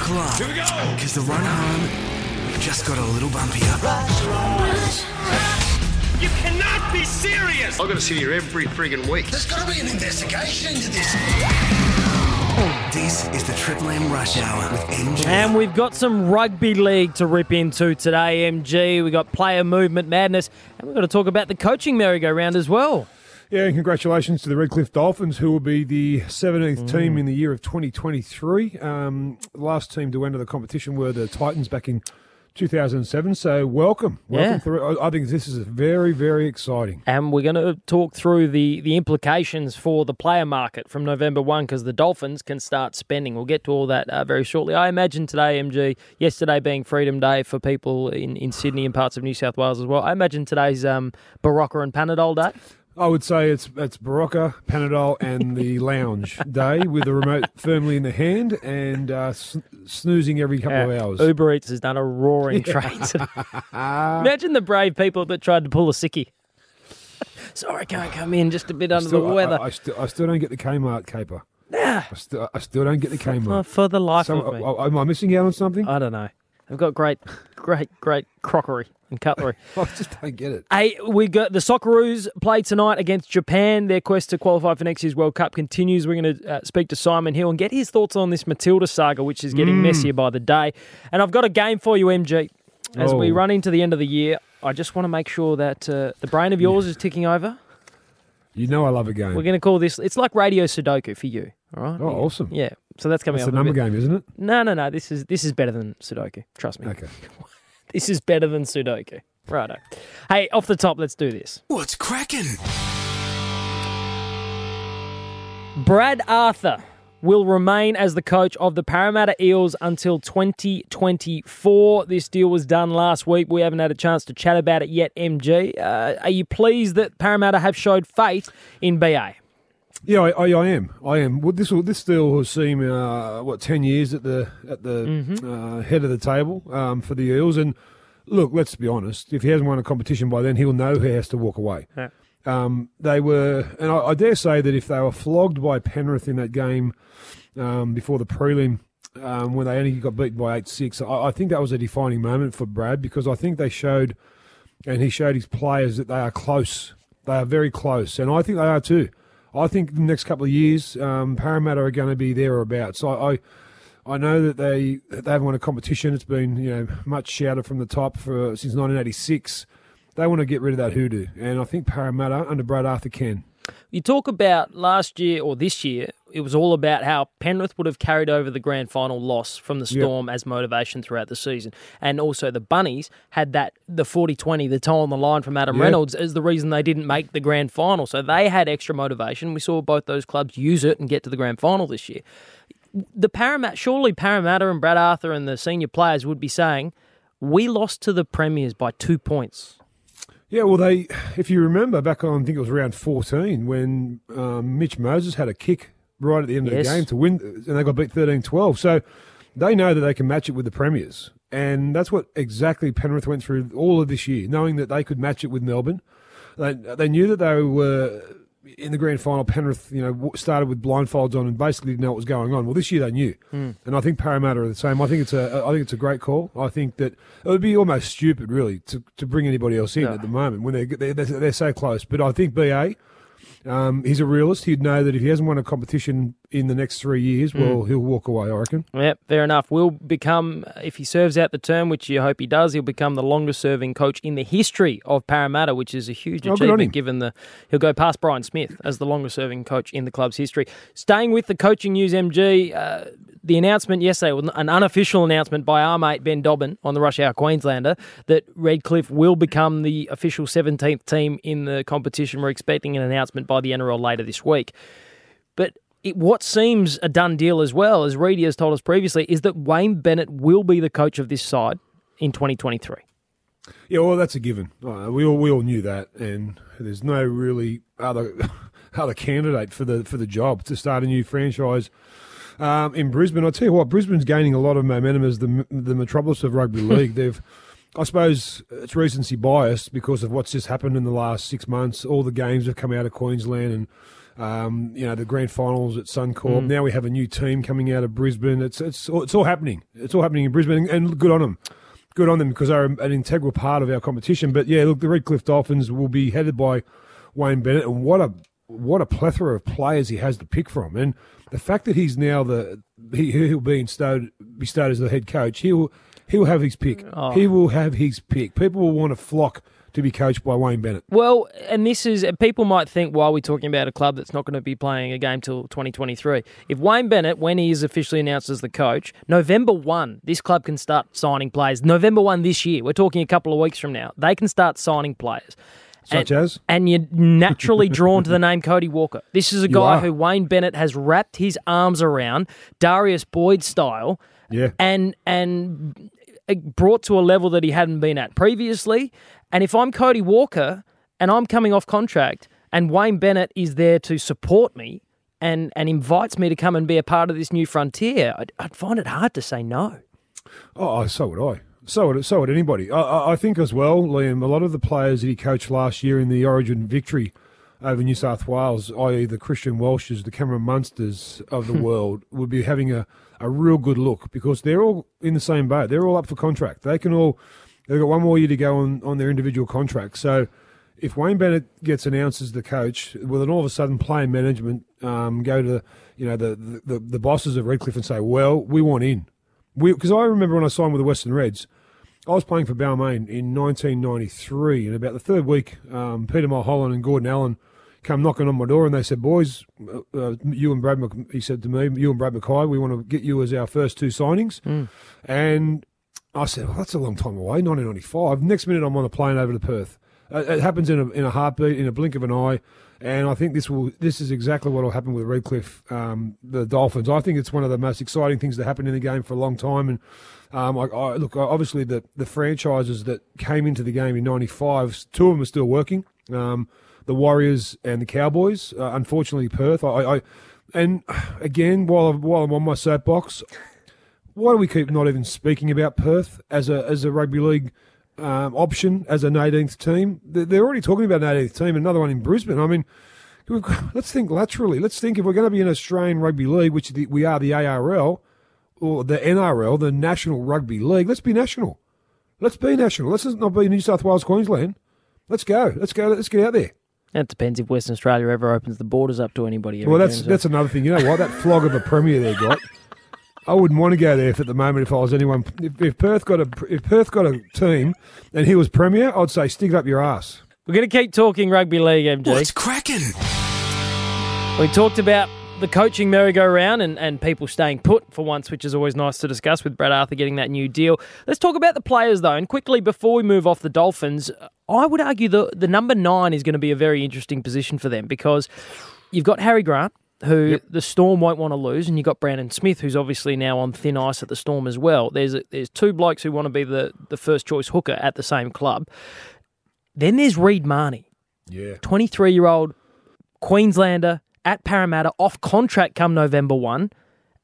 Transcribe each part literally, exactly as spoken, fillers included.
Buckle up. Here we go. Because the run home just got a little bumpier. Rush, rush. You cannot be serious! I've got to sit here every friggin' week. There's got to be an investigation into this. This is the Triple M Rush Hour with M G. And we've got some rugby league to rip into today, M G. We've got player movement madness, and we've got to talk about the coaching merry-go-round as well. Yeah, and congratulations to the Redcliffe Dolphins, who will be the seventeenth mm. team in the year of twenty twenty-three. Um, the last team to enter the competition were the Titans back in two thousand seven, so welcome. Welcome Yeah. through. I think this is very, very exciting. And we're going to talk through the, the implications for the player market from November first, because the Dolphins can start spending. We'll get to all that uh, very shortly. I imagine today, M G, yesterday being Freedom Day for people in, in Sydney and parts of New South Wales as well, I imagine today's um, Barocca and Panadol Day. I would say it's it's Barocca, Panadol, and the lounge day with the remote firmly in the hand and uh, s- snoozing every couple Yeah. of hours. Uber Eats has done a roaring trade today. Imagine the brave people that tried to pull a sickie. Sorry, I can't come in, just a bit under Still, the weather. I, I, still, I still don't get the Kmart caper. Nah. I still, I still don't get the For, Kmart. for the life Some, of me. uh, am I missing out on something? I don't know. They've got great, great, great crockery and cutlery. I just don't get it. Hey, we got the Socceroos play tonight against Japan. Their quest to qualify for next year's World Cup continues. We're going to uh, speak to Simon Hill and get his thoughts on this Matilda saga, which is getting Mm. messier by the day. And I've got a game for you, M G. As Oh. we run into the end of the year, I just want to make sure that uh, the brain of yours is ticking over. You know I love a game. We're going to call this, it's like Radio Sudoku for you, all right? Oh, awesome. Yeah, so that's coming It's up. a in number bit. game, isn't it? No, no, no, this is this is better than Sudoku, trust me. Okay. This is better than Sudoku. Righto. Hey, off the top, let's do this. What's cracking? Brad Arthur will remain as the coach of the Parramatta Eels until twenty twenty-four. This deal was done last week. We haven't had a chance to chat about it yet, M G. Uh, are you pleased that Parramatta have showed faith in B A? Yeah, I, I, I am. I am. Well, this will this deal will seem uh, what ten years at the at the Mm-hmm. uh, head of the table um, for the Eels. And look, let's be honest. If he hasn't won a competition by then, he'll know he has to walk away. Yeah. Um, they were, and I, I dare say that if they were flogged by Penrith in that game um, before the prelim, um, when they only got beaten by eight six, I, I think that was a defining moment for Brad, because I think they showed, and he showed his players that they are close. They are very close, and I think they are too. I think the next couple of years, um, Parramatta are going to be there or about. So I, I know that they they haven't won a competition. It's been, you know, much shouted from the top for since nineteen eighty-six. They want to get rid of that hoodoo, and I think Parramatta under Brad Arthur can. You talk about last year or this year, it was all about how Penrith would have carried over the grand final loss from the Storm yep. as motivation throughout the season. And also the Bunnies had that, the forty twenty, the toe on the line from Adam yep. Reynolds as the reason they didn't make the grand final. So they had extra motivation. We saw both those clubs use it and get to the grand final this year. The Parramatta, surely Parramatta and Brad Arthur and the senior players would be saying, we lost to the Premiers by two points. Yeah, well, they, if you remember back on, I think it was around fourteen, when um, Mitch Moses had a kick right at the end yes. of the game to win, and they got beat thirteen twelve. So they know that they can match it with the Premiers. And that's what exactly Penrith went through all of this year, knowing that they could match it with Melbourne. They, they knew that they were in the grand final. Penrith, you know, started with blindfolds on and basically didn't know what was going on. Well, this year they knew, mm. and I think Parramatta are the same. I think it's a, I think it's a great call. I think that it would be almost stupid, really, to, to bring anybody else in no. at the moment when they're, they're they're so close. But I think B A, um, he's a realist. He'd know that if he hasn't won a competition in the next three years, well, mm. he'll walk away, I reckon. Yep, fair enough. Will become, if he serves out the term, which you hope he does, he'll become the longest-serving coach in the history of Parramatta, which is a huge oh, achievement given the... He'll go past Brian Smith as the longest-serving coach in the club's history. Staying with the coaching news, M G, uh, the announcement yesterday, an unofficial announcement by our mate Ben Dobbin on the Rush Hour Queenslander, that Redcliffe will become the official seventeenth team in the competition. We're expecting an announcement by the N R L later this week. But it, what seems a done deal as well, as Reedy has told us previously, is that Wayne Bennett will be the coach of this side in twenty twenty-three. Yeah, well, that's a given. Uh, we all we all knew that, and there's no really other other candidate for the for the job to start a new franchise um, in Brisbane. I tell you what, Brisbane's gaining a lot of momentum as the the metropolis of rugby league. They've, I suppose, it's recency bias because of what's just happened in the last six months. All the games have come out of Queensland, and Um, you know, the grand finals at Suncorp. Mm. Now we have a new team coming out of Brisbane. It's it's all, it's all happening. It's all happening in Brisbane, and, and good on them. Good on them because they're an integral part of our competition. But yeah, look, the Redcliffe Dolphins will be headed by Wayne Bennett, and what a what a plethora of players he has to pick from. And the fact that he's now the he he'll be bestowed bestowed as the head coach, he'll he'll have his pick. Oh. He will have his pick. People will want to flock to be coached by Wayne Bennett. Well, and this is, people might think, why are we talking about a club that's not going to be playing a game till twenty twenty-three? If Wayne Bennett, when he is officially announced as the coach, November first, this club can start signing players. November first this year, we're talking a couple of weeks from now, they can start signing players. Such and, as? And you're naturally drawn to the name Cody Walker. This is a guy are. who Wayne Bennett has wrapped his arms around, Darius Boyd style, Yeah. and and brought to a level that he hadn't been at previously. And if I'm Cody Walker and I'm coming off contract and Wayne Bennett is there to support me and, and invites me to come and be a part of this new frontier, I'd, I'd find it hard to say no. Oh, so would I. So would, so would anybody. I- I, I think as well, Liam, a lot of the players that he coached last year in the Origin victory over New South Wales, that is the Christian Welshes, the Cameron Munsters of the world, would be having a, a real good look because they're all in the same boat. They're all up for contract. They can all... They've got one more year to go on, on their individual contracts. So if Wayne Bennett gets announced as the coach, will then all of a sudden player management um, go to you know the, the, the bosses of Redcliffe and say, well, we want in. Because I remember when I signed with the Western Reds, I was playing for Balmain in nineteen ninety-three, and about the third week, um, Peter Mulholland and Gordon Allen come knocking on my door, and they said, boys, uh, you and Brad, Mc-, he said to me, you and Brad Mackay, we want to get you as our first two signings. Mm. And I said, well, that's a long time away, nineteen ninety-five. Next minute, I'm on a plane over to Perth. Uh, it happens in a, in a heartbeat, in a blink of an eye, and I think this will. This is exactly what will happen with Redcliffe, um, the Dolphins. I think it's one of the most exciting things to happen in the game for a long time. And um, I, I, look, obviously, the, the franchises that came into the game in ninety-five, two of them are still working. Um, the Warriors and the Cowboys. Uh, unfortunately, Perth. I, I and again, while while I'm on my soapbox. Why do we keep not even speaking about Perth as a as a rugby league um, option, as an eighteenth team? They're already talking about an eighteenth team, another one in Brisbane. I mean, let's think laterally. Let's think if we're going to be in Australian Rugby League, which we are the A R L, or the N R L, the National Rugby League, let's be national. Let's be national. Let's not be New South Wales, Queensland. Let's go. Let's go. Let's get out there. It depends if Western Australia ever opens the borders up to anybody. Well, that's that's another thing. You know what? That flog of a premier they got. I wouldn't want to go there at the moment if I was anyone. If, if Perth got a if Perth got a team and he was premier, I'd say stick it up your ass. We're going to keep talking rugby league, M G. What's cracking? We talked about the coaching merry-go-round and, and people staying put for once, which is always nice to discuss with Brad Arthur getting that new deal. Let's talk about the players, though. And quickly, before we move off the Dolphins, I would argue the, the number nine is going to be a very interesting position for them because you've got Harry Grant, who yep. the Storm won't want to lose, and you've got Brandon Smith, who's obviously now on thin ice at the Storm as well. There's a, there's two blokes who want to be the, the first-choice hooker at the same club. Then there's Reed Marnie, yeah, twenty-three-year-old Queenslander at Parramatta, off contract come November first,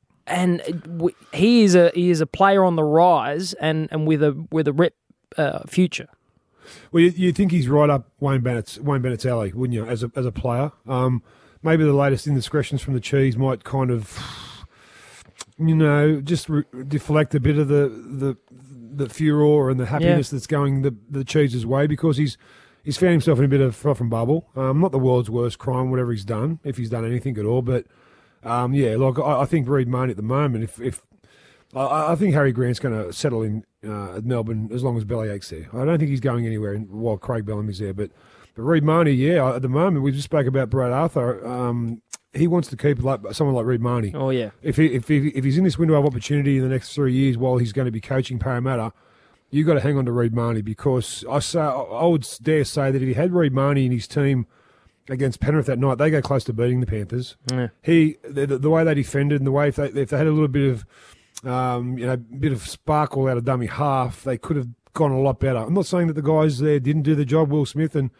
and he is a he is a player on the rise and, and with a with a rep uh, future. Well, you, you think he's right up Wayne Bennett's Wayne Bennett's alley, wouldn't you? As a as a player, um, maybe the latest indiscretions from the Cheese might kind of, you know, just re- deflect a bit of the the, the furor and the happiness yeah. that's going the the Cheese's way because he's. He's found himself in a bit of froth and bubble. Um, not the world's worst crime, whatever he's done, if he's done anything at all. But, um, yeah, like I, I think Reed Marnie at the moment, if, if I, I think Harry Grant's going to settle in uh, at Melbourne as long as Bellyache's there. I don't think he's going anywhere in, while Craig Bellamy's there. But, but Reed Marnie, yeah, at the moment, we just spoke about Brad Arthur. Um, he wants to keep like someone like Reed Marnie. Oh, yeah. If, he, if, he, if he's in this window of opportunity in the next three years while he's going to be coaching Parramatta, you got to hang on to Reed Marnie because I say I would dare say that if he had Reed Marnie in his team against Penrith that night, they go close to beating the Panthers. Yeah. He the, the way they defended and the way if they, if they had a little bit of um, you know bit of sparkle out of dummy half, they could have gone a lot better. I'm not saying that the guys there didn't do the job. Will Smith and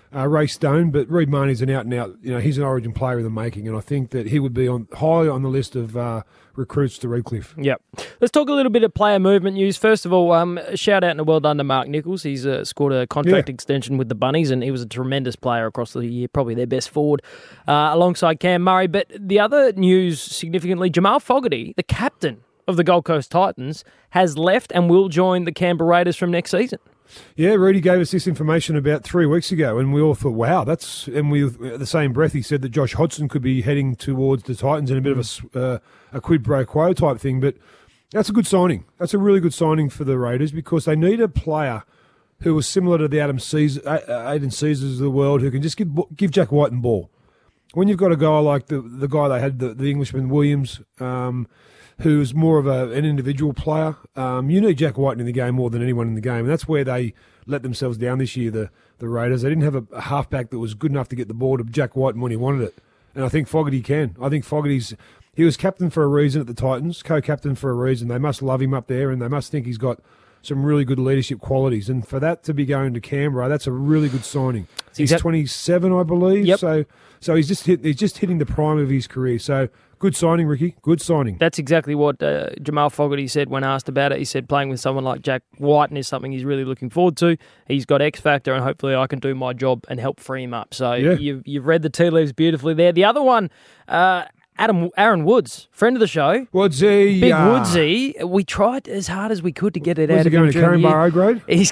uh, Ray Stone, but Reid Marnie's an out-and-out, you know, he's an Origin player in the making, and I think that he would be on high on the list of uh, recruits to Redcliffe. Yep. Let's talk a little bit of player movement news. First of all, um, a shout out and a well done to Mark Nichols. He's uh, scored a contract Yeah. extension with the Bunnies, and he was a tremendous player across the year, probably their best forward, uh, alongside Cam Murray. But the other news, significantly, Jamal Fogarty, the captain of the Gold Coast Titans, has left and will join the Canberra Raiders from next season. Yeah, Rudy gave us this information about three weeks ago, and we all thought, wow, that's... And we, at the same breath, he said that Josh Hodgson could be heading towards the Titans in a bit of a, uh, a quid pro quo type thing, but that's a good signing. That's a really good signing for the Raiders because they need a player who was similar to the Adam Caesar, Aiden Caesars of the world, who can just give give Jack Whiten ball. When you've got a guy like the the guy they had, the, the Englishman Williams, um, who's more of a, an individual player. Um, you need Jack Whiten in the game more than anyone in the game, and that's where they let themselves down this year, the, the Raiders. They didn't have a, a halfback that was good enough to get the ball to Jack Whiten when he wanted it, and I think Fogarty can. I think Fogarty's... He was captain for a reason at the Titans, co-captain for a reason. They must love him up there, and they must think he's got some really good leadership qualities. And for that to be going to Canberra, that's a really good signing. He's Exact- twenty-seven, I believe. Yep. So so he's just hit, he's just hitting the prime of his career. So good signing, Ricky. Good signing. That's exactly what uh, Jamal Fogarty said when asked about it. He said playing with someone like Jack Whiten is something he's really looking forward to. He's got X factor, and hopefully I can do my job and help free him up. So Yeah. you've, you've read the tea leaves beautifully there. The other one, uh, Adam Aaron Woods, friend of the show. Woodsy. Big uh, Woodsy. We tried as hard as we could to get it Where's out he of going him to during the Caringbah year. grade? He's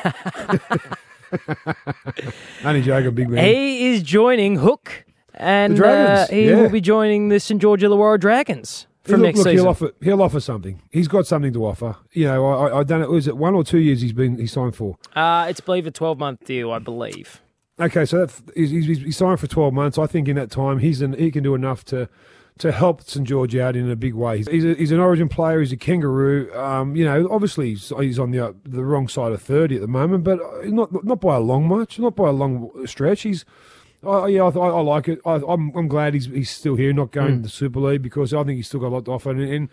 Only joking, big man. he is joining Hook, and The Dragons, uh, he yeah. will be joining the St George Illawarra Dragons from look, next look, season. He'll offer, he'll offer something. He's got something to offer. You know, I, I, I don't know. Was it one or two years he's been he signed for? Uh, it's, I believe, a twelve-month deal, I believe. Okay, so that, he's, he's, he's signed for twelve months. I think in that time he's an, he can do enough to to help St George out in a big way. He's, he's, a, he's an Origin player. He's a kangaroo. Um, you know, obviously he's, he's on the the wrong side of thirty at the moment, but not not by a long much, not by a long stretch. He's I yeah, I, I like it. I, I'm I'm glad he's he's still here, not going Mm. to the Super League, because I think he's still got a lot to offer. And, and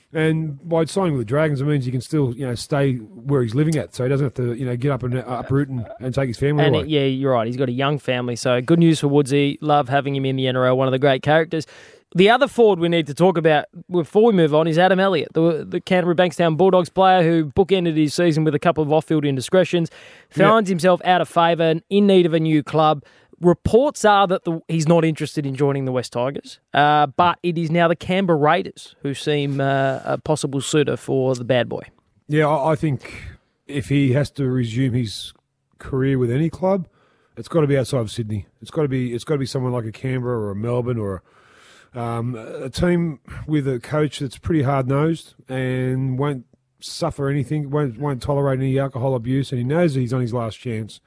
and by signing with the Dragons, it means he can still, you know, stay where he's living at, so he doesn't have to, you know, get up and uh, uproot and, and take his family And away. it, yeah, you're right. He's got a young family, so good news for Woodsy. Love having him in the N R L. One of the great characters. The other forward we need to talk about before we move on is Adam Elliott, the, the Canterbury Bankstown Bulldogs player who bookended his season with a couple of off-field indiscretions, finds himself out of favour and in need of a new club. Reports are that the, he's not interested in joining the West Tigers, uh, but it is now the Canberra Raiders who seem uh, a possible suitor for the bad boy. Yeah, I, I think if he has to resume his career with any club, it's got to be outside of Sydney. It's got to be it's got to be someone like a Canberra or a Melbourne or um, a team with a coach that's pretty hard nosed and won't suffer anything, won't won't tolerate any alcohol abuse, and he knows that he's on his last chance.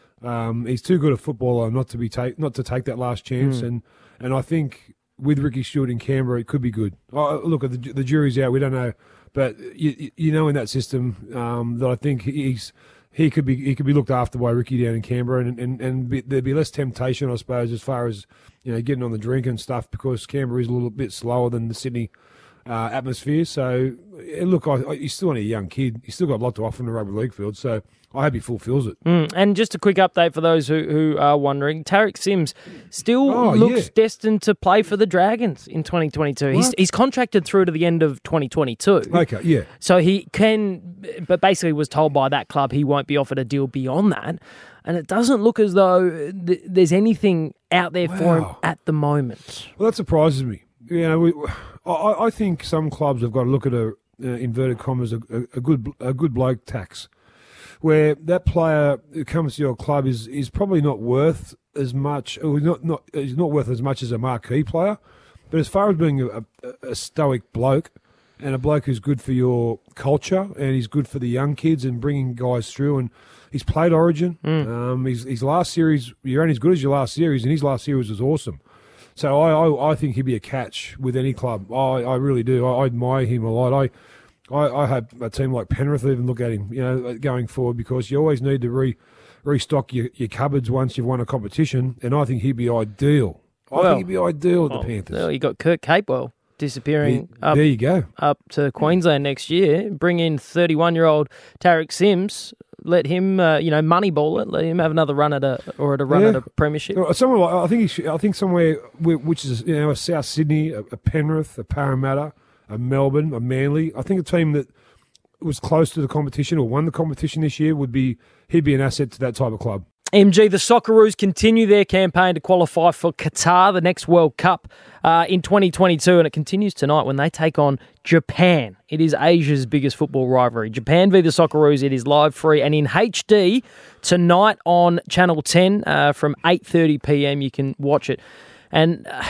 Um, he's too good a footballer not to be take not to take that last chance, mm. and and I think with Ricky Stewart in Canberra, it could be good. Oh, look, the the jury's out; we don't know, but you you know in that system um, that I think he's he could be he could be looked after by Ricky down in Canberra, and and and be, there'd be less temptation, I suppose, as far as, you know, getting on the drink and stuff, because Canberra is a little bit slower than the Sydney uh, atmosphere. So look, I, I, he's still only a young kid; he's still got a lot to offer in the rugby league field. So I hope he fulfills it. Mm, and just a quick update for those who, who are wondering, Tarek Sims still Oh, looks yeah. destined to play for the Dragons in twenty twenty-two. He's, What? he's contracted through to the end of twenty twenty-two. Okay, yeah. So he can, but basically was told by that club he won't be offered a deal beyond that. And it doesn't look as though th- there's anything out there for him Wow. at the moment. Well, that surprises me. You know, we, I, I think some clubs have got to look at a uh, inverted commas a, a, a good a good bloke tax, where that player who comes to your club is, is probably not worth as much, or not not is not worth as much as a marquee player. But as far as being a, a, a stoic bloke and a bloke who's good for your culture and he's good for the young kids and bringing guys through, and he's played Origin. Mm. Um, his, his last series, you're only as good as your last series, and his last series was awesome. So I, I, I think he'd be a catch with any club. I, I really do. I, I admire him a lot. I, I, I hope a team like Penrith even look at him, you know, going forward, because you always need to re, restock your, your cupboards once you've won a competition, and I think he'd be ideal. I Well, think he'd be ideal at Well, the Panthers. well, you got Kurt Capewell disappearing There- up there you go. up to Queensland next year. Bring in thirty-one-year-old Tarek Sims. let him, uh, you know, moneyball it. Let him have another run at a or at a run Yeah. at a premiership. Somewhere like, I think he should, I think somewhere whi- which is you know a South Sydney, a, a Penrith, a Parramatta, a Melbourne, a Manly. I think a team that was close to the competition or won the competition this year would be he'd be an asset to that type of club. M G, the Socceroos continue their campaign to qualify for Qatar, the next World Cup uh, in twenty twenty-two, and it continues tonight when they take on Japan. It is Asia's biggest football rivalry. Japan v the Socceroos. It is live, free, and in H D tonight on Channel ten uh, from eight thirty p.m. You can watch it. And uh,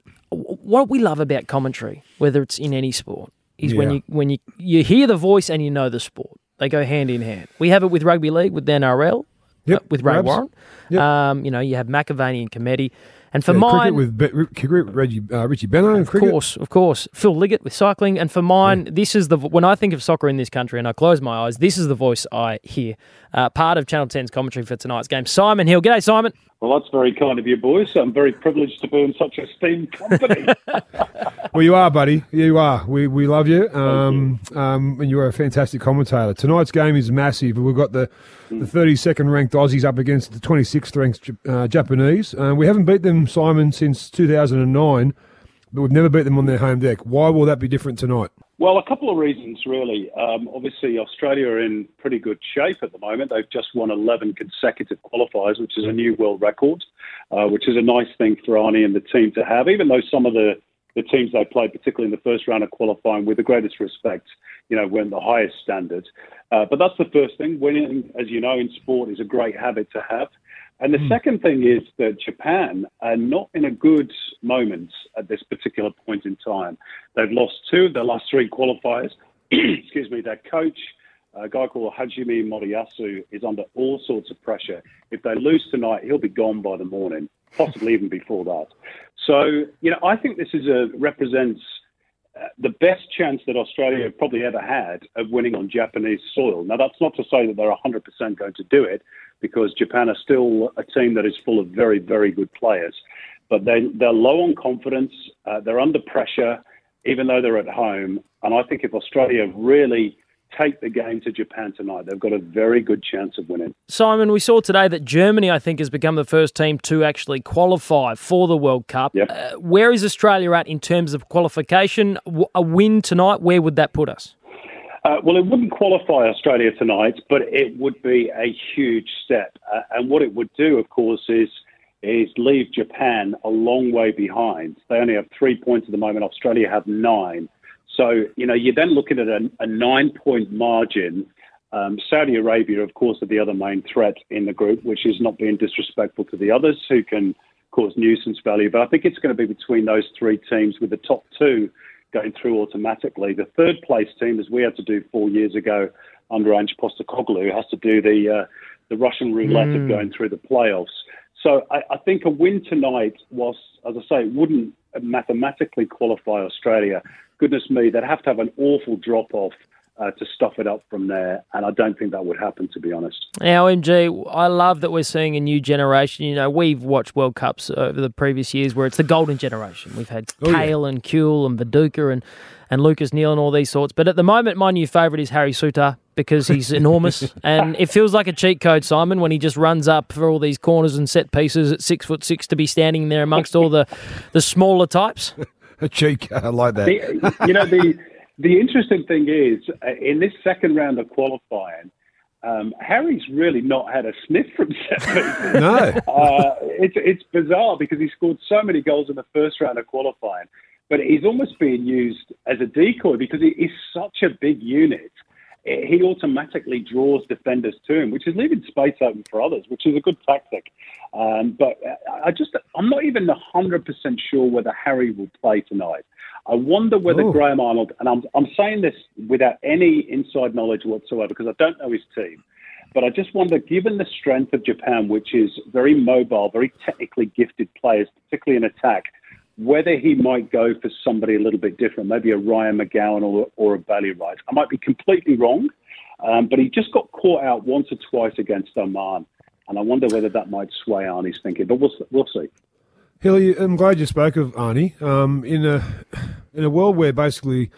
what we love about commentary, whether it's in any sport, is when Yeah. you when you you hear the voice and you know the sport. They go hand in hand. We have it with rugby league with the N R L. Yep, Uh, with Ray Rabs. Warren. Yep. Um, you know, you have McAvaney and Cometti. And for Yeah, mine, cricket with Be- cricket, Reggie, uh, Richie Beno and of cricket. course, of course, Phil Liggett with cycling. And for mine, this is the when I think of soccer in this country and I close my eyes, this is the voice I hear. Uh, part of Channel ten's commentary for tonight's game. Simon Hill. G'day, Simon. Well, that's very kind of you, boys. I'm very privileged to be in such esteemed company. Well, you are, buddy. You are. We we love you. Um, um, and you are a fantastic commentator. Tonight's game is massive. We've got the, the thirty-second ranked Aussies up against the twenty-sixth ranked uh, Japanese. Uh, we haven't beat them, Simon, since two thousand nine, but we've never beat them on their home deck. Why will that be different tonight? Well, a couple of reasons, really. Um, obviously, Australia are in pretty good shape at the moment. They've just won eleven consecutive qualifiers, which is a new world record, uh, which is a nice thing for Arnie and the team to have, even though some of the, the teams they played, particularly in the first round of qualifying, with the greatest respect, you know, went the highest standard. Uh, but that's the first thing. Winning, as you know, in sport is a great habit to have. And the mm. second thing is that Japan are not in a good moment at this particular point in time. They've lost two of their last three qualifiers. Excuse me, their coach, a guy called Hajime Moriyasu, is under all sorts of pressure. If they lose tonight, he'll be gone by the morning, possibly even before that. So, you know, I think this is a represents uh, the best chance that Australia have probably ever had of winning on Japanese soil. Now, that's not to say that they're one hundred percent going to do it, because Japan are still a team that is full of very, very good players. But they, they're low on confidence. Uh, they're under pressure, even though they're at home. And I think if Australia really take the game to Japan tonight, they've got a very good chance of winning. Simon, we saw today that Germany, I think, has become the first team to actually qualify for the World Cup. Yep. Uh, where is Australia at in terms of qualification? A win tonight, where would that put us? Uh, well, it wouldn't qualify Australia tonight, but it would be a huge step. Uh, and what it would do, of course, is is leave Japan a long way behind. They only have three points at the moment. Australia have nine. So, you know, you're then looking at a, a nine-point margin. Um, Saudi Arabia, of course, are the other main threat in the group, which is not being disrespectful to the others who can cause nuisance value. But I think it's going to be between those three teams, with the top two going through automatically. The third place team, as we had to do four years ago under Ange Postecoglou, has to do the uh, the Russian roulette mm. of going through the playoffs. So I, I think a win tonight, whilst, as I say, it wouldn't mathematically qualify Australia, goodness me, they'd have to have an awful drop-off uh, to stuff it up from there, and I don't think that would happen, to be honest. Now, M G, I love that we're seeing a new generation. You know, we've watched World Cups over the previous years where it's the golden generation. We've had oh, Kale yeah. and Kuehl and Viduka and, and Lucas Neal and all these sorts. But at the moment, my new favourite is Harry Souttar, because he's enormous. And it feels like a cheat code, Simon, when he just runs up for all these corners and set pieces at six foot six to be standing there amongst all the, the smaller types. A cheat code, I like that. The, you know, the the interesting thing is, uh, in this second round of qualifying, um, Harry's really not had a sniff from set pieces. No. Uh, it's, it's bizarre because he scored so many goals in the first round of qualifying, but he's almost being used as a decoy because he, he's such a big unit. He automatically draws defenders to him, which is leaving space open for others, which is a good tactic. Um, but I just, I'm not even one hundred percent sure whether Harry will play tonight. I wonder whether oh. Graham Arnold, and I'm, I'm saying this without any inside knowledge whatsoever because I don't know his team, but I just wonder, given the strength of Japan, which is very mobile, very technically gifted players, particularly in attack, whether he might go for somebody a little bit different, maybe a Ryan McGowan or, or a Bailey Wright. I might be completely wrong, um, but he just got caught out once or twice against Oman, and I wonder whether that might sway Arnie's thinking, but we'll, we'll see. Hilly, I'm glad you spoke of Arnie. Um, in a in a world where basically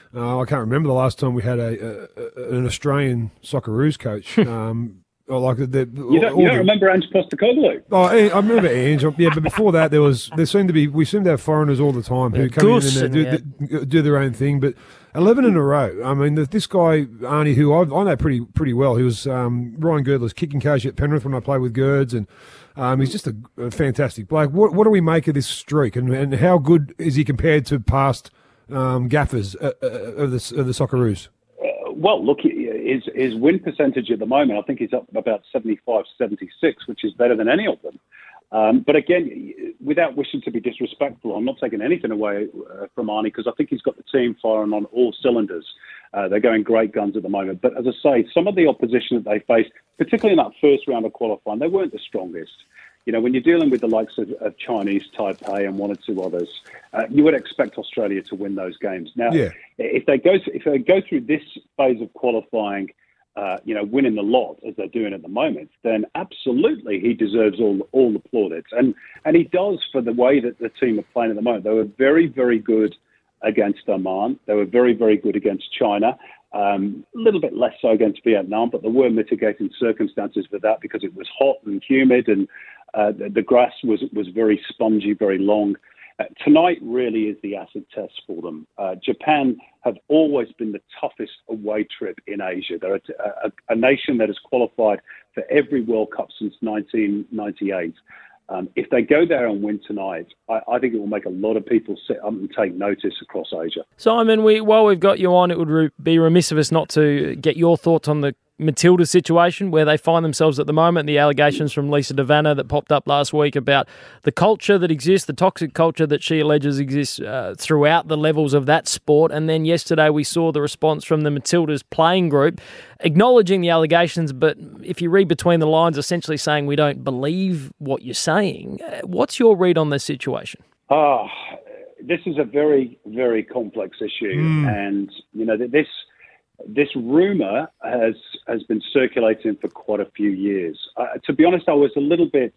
Uh, I can't remember the last time we had a, a an Australian Socceroos coach. Um, or like the, the, you don't, you don't the, remember Ange Postecoglou? Oh, I remember Ange. Yeah, but before that, there was there seemed to be we seemed to have foreigners all the time who Yeah, come Goose in and they and, do, do, do their own thing. But eleven in a row. I mean, this guy Arnie, who I, I know pretty pretty well, he was um, Ryan Girdler's kicking coach at Penrith when I played with Girds, and um, he's just a, a fantastic bloke. What what do we make of this streak, and, and how good is he compared to past um, gaffers uh, uh, of the of the Socceroos? Uh, well, look, his, his win percentage at the moment, I think he's up about seventy-five, seventy-six, which is better than any of them. Um, but again, without wishing to be disrespectful, I'm not taking anything away uh, from Arnie, because I think he's got the team firing on all cylinders. Uh, they're going great guns at the moment. But as I say, some of the opposition that they faced, particularly in that first round of qualifying, they weren't the strongest. You know, when you're dealing with the likes of, of Chinese, Taipei, and one or two others, uh, you would expect Australia to win those games. Now, yeah. if they go if they go through this phase of qualifying, uh, you know, winning the lot as they're doing at the moment, then absolutely he deserves all all the plaudits, and and he does for the way that the team are playing at the moment. They were very, very good against Oman. They were very, very good against China. Um, a little bit less so against Vietnam, but there were mitigating circumstances for that because it was hot and humid, and uh, the, the grass was was very spongy, very long. Uh, tonight really is the acid test for them. Uh, Japan have always been the toughest away trip in Asia. They're a, a, a nation that has qualified for every World Cup since nineteen ninety-eight. Um, if they go there and win tonight, I, I think it will make a lot of people sit up and take notice across Asia. Simon, we, while we've got you on, it would re- be remiss of us not to get your thoughts on the Matilda situation, where they find themselves at the moment, the allegations from Lisa De Vanna that popped up last week about the culture that exists, the toxic culture that she alleges exists uh, throughout the levels of that sport. And then yesterday we saw the response from the Matildas playing group acknowledging the allegations, but if you read between the lines, essentially saying we don't believe what you're saying. What's your read on this situation? Ah, oh, this is a very, very complex issue. Mm. And, you know, this... This rumour has has been circulating for quite a few years. Uh, to be honest, I was a little bit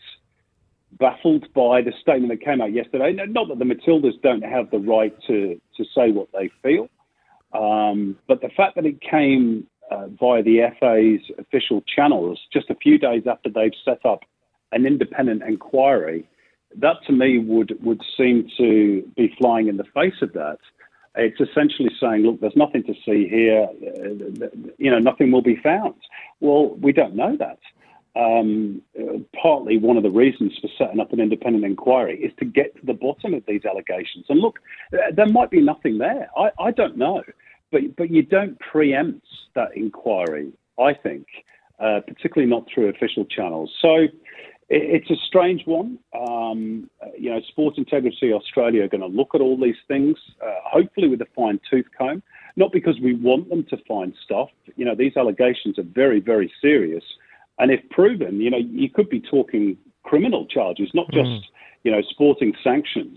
baffled by the statement that came out yesterday. Not that the Matildas don't have the right to, to say what they feel, um, but the fact that it came uh, via the F A's official channels just a few days after they've set up an independent inquiry, that to me would, would seem to be flying in the face of that. It's essentially saying, look, there's nothing to see here. Uh, you know, nothing will be found. Well, we don't know that. Um, uh, partly one of the reasons for setting up an independent inquiry is to get to the bottom of these allegations. And look, there might be nothing there. I, I don't know. But, but you don't preempt that inquiry, I think, uh, particularly not through official channels. So it's a strange one. Um, you know, Sports Integrity Australia are going to look at all these things, uh, hopefully with a fine-tooth comb, not because we want them to find stuff. You know, these allegations are very, very serious. And if proven, you know, you could be talking criminal charges, not just, mm. you know, sporting sanctions.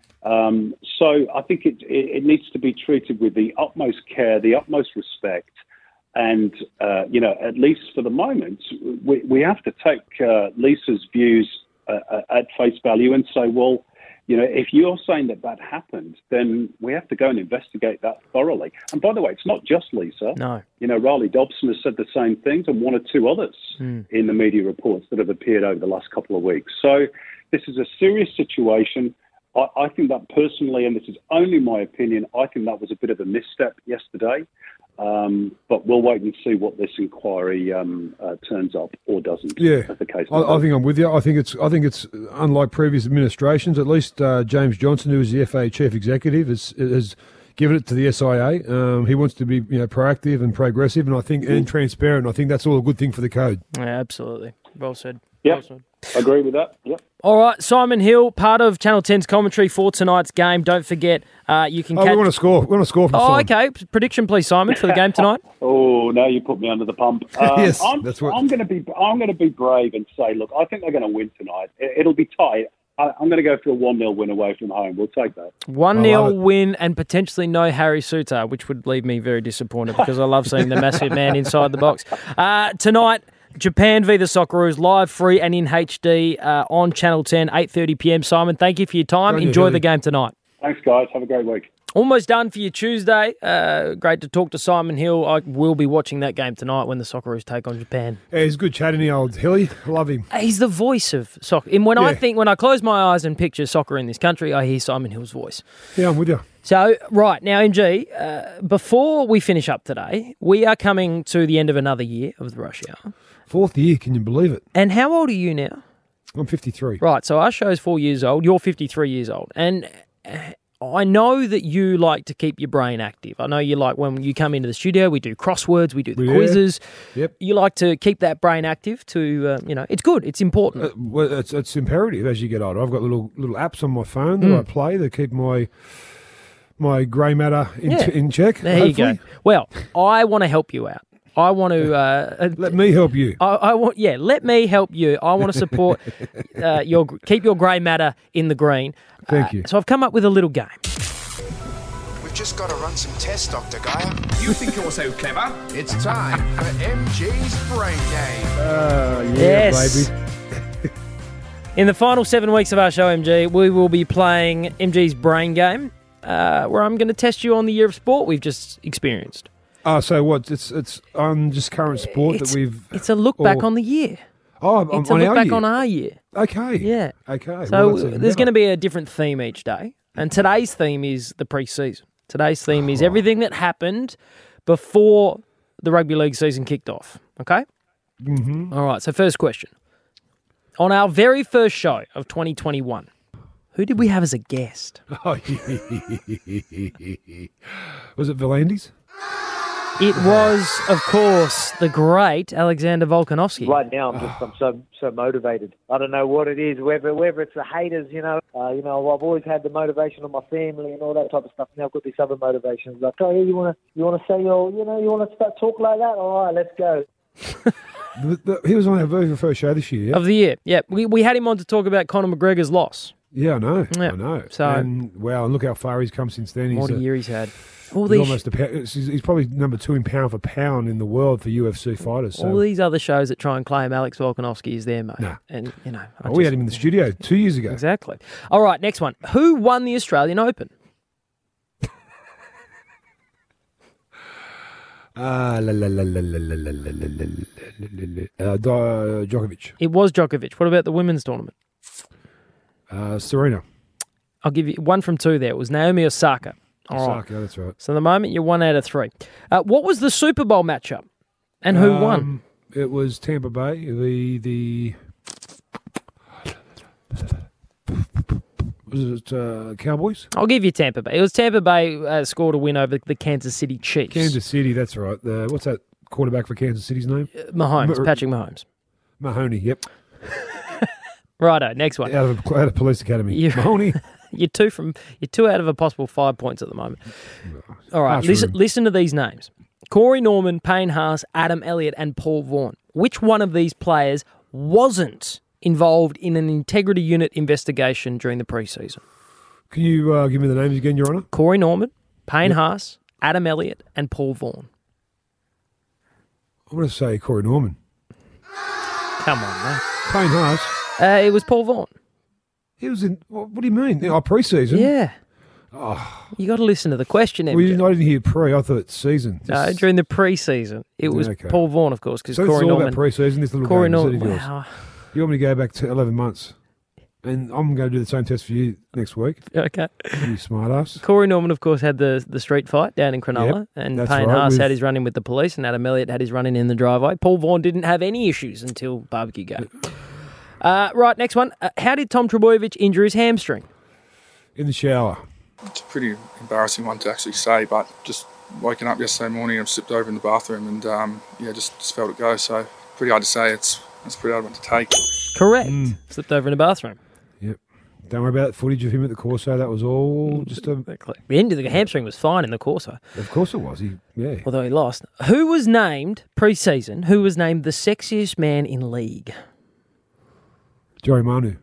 Um, so I think it, it, it needs to be treated with the utmost care, the utmost respect. And, uh, you know, at least for the moment, we, we have to take uh, Lisa's views uh, at face value and say, well, you know, if you're saying that that happened, then we have to go and investigate that thoroughly. And by the way, it's not just Lisa. No. You know, Riley Dobson has said the same things, and one or two others mm. in the media reports that have appeared over the last couple of weeks. So this is a serious situation. I, I think that personally, and this is only my opinion, I think that was a bit of a misstep yesterday. Um, but we'll wait and see what this inquiry um, uh, turns up or doesn't. Yeah, as the case I, I think I'm with you. I think it's I think it's unlike previous administrations. At least uh, James Johnson, who is the F A chief executive, has, has given it to the S I A. Um, he wants to be you know proactive and progressive, and I think mm. and transparent. I think that's all a good thing for the code. Yeah, absolutely. Well said. Yeah, well said. I agree with that. Yep. All right, Simon Hill, part of Channel ten's commentary for tonight's game. Don't forget, uh, you can oh, catch... we want to score. We want to score from Oh, Simon. okay. Prediction, please, Simon, for the game tonight. Oh, now you put me under the pump. Um, yes, I'm, that's what... I'm going to be. I'm going to be brave and say, look, I think they're going to win tonight. It, it'll be tight. I, I'm going to go for a one nil win away from home. We'll take that. one nil win and potentially no Harry Suter, which would leave me very disappointed because I love seeing the massive man inside the box. Uh, tonight... Japan v the Socceroos, live, free and in H D uh, on Channel ten, eight thirty p m. Simon, thank you for your time. Enjoy the game tonight. Thanks, guys. Have a great week. Almost done for your Tuesday. Uh, great to talk to Simon Hill. I will be watching that game tonight when the Socceroos take on Japan. Yeah, he's good chatting, the old Hilly. I love him. He's the voice of soccer. And when Yeah. I think, when I close my eyes and picture soccer in this country, I hear Simon Hill's voice. Yeah, I'm with you. So, right, now, M G, uh, before we finish up today, we are coming to the end of another year of the rush hour. Fourth year, can you believe it? And how old are you now? I'm fifty-three. Right, so our show's four years old. You're fifty-three years old. And I know that you like to keep your brain active. I know you like when you come into the studio, we do crosswords, we do the Yeah. quizzes. Yep. You like to keep that brain active to, uh, you know, it's good, it's important. Uh, well, it's, it's imperative as you get older. I've got little little apps on my phone that Mm. I play that keep my my grey matter in, Yeah. in check. there hopefully. you go. Well, I want to help you out. I want to... Uh, Let me help you. I, I want, yeah, let me help you. I want to support uh, your keep your grey matter in the green. Thank Uh, you. So I've come up with a little game. We've just got to run some tests, Doctor Gaia. You think you're so clever? It's time for M G's Brain Game. Uh, yeah, Yes. baby. In the final seven weeks of our show, M G, we will be playing M G's Brain Game, uh, where I'm going to test you on the year of sport we've just experienced. Oh, so what? It's it's on just current sport It's, that we've. it's a look back or- on the year. Oh, on, It's a on look our back year. on our year. Okay. Yeah. Okay. So well, that's even there's better. going to be a different theme each day. And today's theme is the pre-season. Today's theme is everything that happened before the rugby league season kicked off. Okay? Mm-hmm. All right, so first question. On our very first show of twenty twenty-one, who did we have as a guest? Oh, was it Volandis? It was, of course, the great Alexander Volkanovski. Right now, I'm just I'm so so motivated. I don't know what it is. Whether whether it's the haters, you know, uh, you know, I've always had the motivation of my family and all that type of stuff. Now I've got these other motivations. Like, oh, yeah, you want to you want to say your, you know, you want to start talk like that. All right, let's go. The, the, he was on our very first show this year. Yeah, Of the year, yeah. We, we had him on to talk about Conor McGregor's loss. yeah I know. Yeah. I know. So- and wow, and look how far he's come since then. He's, What a uh, year he's had. All he's these, almost a pound, he's, he's probably number two in pound for pound in the world for U F C fighters. So. all these other shows that try and claim Alex Volkanovski is there, mate. Nah. And, you know. I Oh, we just- had him in the studio two years ago. Exactly. All right, next one. Who won the Australian Open? Ah, la la la la la la la la la la la la la. Uh, Di- Djokovic, It was Djokovic. What about the women's tournament? uh, Serena, I'll give you one from two there. It was Naomi Osaka. All right. Osaka. That's right. So at the moment, you're one out of three. Uh, what was the Super Bowl matchup? And who won? Um, It was Tampa Bay. The the was it uh, Cowboys? I'll give you Tampa Bay. It was Tampa Bay uh, scored a win over the Kansas City Chiefs. Kansas City. That's right. The, what's that quarterback for Kansas City's name? Mahomes, Ma- Patrick Mahomes. Mahoney. Yep. Righto, next one. Out of out of police academy. You- Mahoney. You're two from you're two out of a possible five points at the moment. All right, Harsh listen, room. listen to these names: Corey Norman, Payne Haas, Adam Elliott, and Paul Vaughan. Which one of these players wasn't involved in an integrity unit investigation during the preseason? Can you uh, give me the names again, Your Honour? Corey Norman, Payne Haas, Adam Elliott, and Paul Vaughan. I'm going to say Corey Norman. Come on, mate. Payne Haas. Uh, it was Paul Vaughan. He was in. What, what do you mean? Oh, pre-season. Yeah. You got to listen to the question, M J. Well, you, I didn't hear pre. I thought it's season. No, Just- during the preseason, it was Okay. Paul Vaughan, of course, because so Corey it's all Norman. about pre-season. This little Corey game. Is it Norman. yours? Wow. You want me to go back to eleven months, and I'm going to do the same test for you next week. Okay. You smart ass. Corey Norman, of course, had the the street fight down in Cronulla, Yep, and that's Payne right, Haas with- had his run-in with the police, and Adam Elliott had his run-in in the driveway. Paul Vaughan didn't have any issues until barbecue game. Uh, right, next one. Uh, how did Tom Trebojevic injure his hamstring? In the shower. It's a pretty embarrassing one to actually say, but just waking up yesterday morning and slipped over in the bathroom and um, yeah, just, just felt it go. So pretty hard to say. It's it's a pretty hard one to take. Correct. Mm. Slipped over in the bathroom. Yep. Don't worry about that footage of him at the Corso. That was all just a. Exactly. The end of the hamstring was fine in the Corso, Of course it was. He yeah. although he lost. Who was named pre-season? Who was named the sexiest man in league? Joey Manu.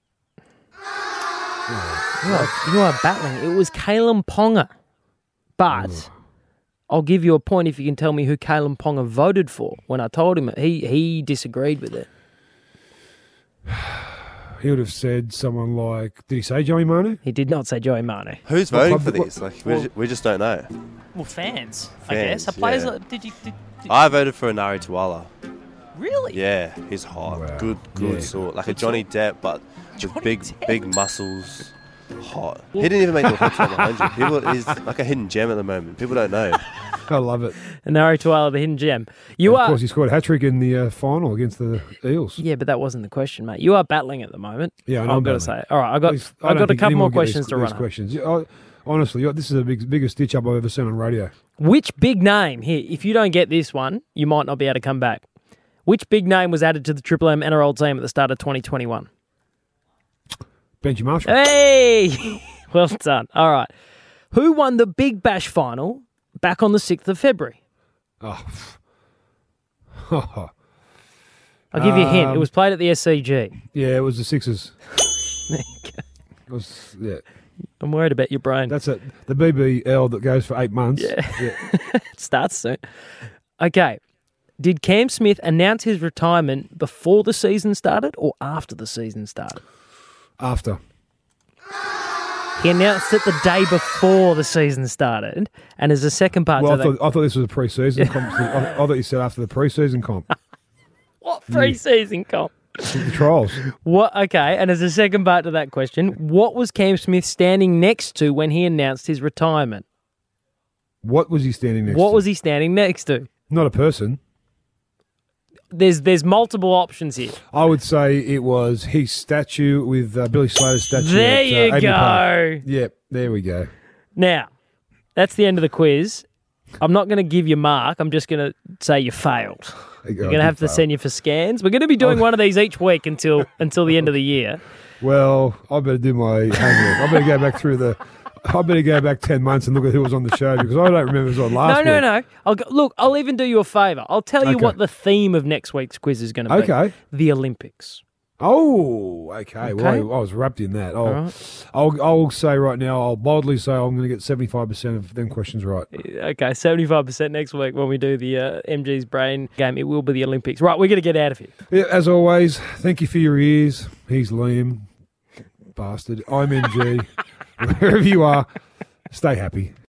You are, you are battling. It was Kalen Ponga. But I'll give you a point if you can tell me who Kalen Ponga voted for. When I told him it, he, he disagreed with it. he would have said someone like, did he say Joey Manu? He did not say Joey Manu. Who's What voting club- for what- this? Like, we, ju- we just don't know. Well, fans, I Fans, guess. Are players yeah. like, did you? Did, did, I voted for Inari Tuala. really? Yeah, he's hot. Wow. Good, good Yeah. sort. Like a Johnny Depp, but Johnny with big, Depp. big muscles. Hot. He didn't even make the Hot Shot one hundred. People, he's like a hidden gem at the moment. People don't know. I love it. Inari Tuala, the hidden gem. You And are. of course, he scored a hat trick in the uh, final against the Eels. Yeah, but that wasn't the question, mate. You are battling at the moment. Yeah, I know I've I'm got to battling. say. All right, I got. Please, I I've don't got a think couple anyone more will get questions these, to these run. questions. Yeah, I, honestly, this is the big, biggest stitch up I've ever seen on radio. Which big name here? If you don't get this one, you might not be able to come back. Which big name was added to the Triple M N R L team at the start of twenty twenty-one? Benji Marshall. Hey, well done. All right, who won the Big Bash final back on the sixth of February? Oh. I'll give you a hint. It Um, was played at the S C G. Yeah, it was the Sixers. There you go. It was, yeah. I'm worried about your brain. That's it. The B B L that goes for eight months. Yeah. yeah. It starts soon. Okay. Did Cam Smith announce his retirement before the season started or after the season started? After. He announced it the day before the season started, and as a second part Well, I to thought, that, I thought this was a pre-season comp. I, I thought you said after the pre-season comp. what pre-season comp? The trials. What? Okay, and as a second part to that question, what was Cam Smith standing next to when he announced his retirement? What was he standing next What to? was he standing next to? Not a person. There's there's multiple options here. I would say it was his statue with uh, Billy Slater's statue. There at, uh, you Amy Park. go. Yep, there we go. Now, that's the end of the quiz. I'm not going to give you a mark. I'm just going to say you failed. We're going to have to send you for scans. We're going to be doing Oh. one of these each week until until the end of the year. Well, I better do my homework. I better go back through the. I better go back ten months and look at who was on the show because I don't remember who was on last no, no, week. no. I'll go, look, I'll even do you a favour. I'll tell you Okay. what the theme of next week's quiz is going to be. Okay. The Olympics. Oh, okay. Okay. Well, I was wrapped in that. I'll, All right. I'll, I'll say right now, I'll boldly say I'm going to get seventy-five percent of them questions right. Okay, seventy-five percent next week when we do the uh, M G's Brain game. It will be the Olympics. Right, we're going to get out of here. Yeah, as always, thank you for your ears. He's Liam. Bastard. I'm M G. Wherever you are, stay happy.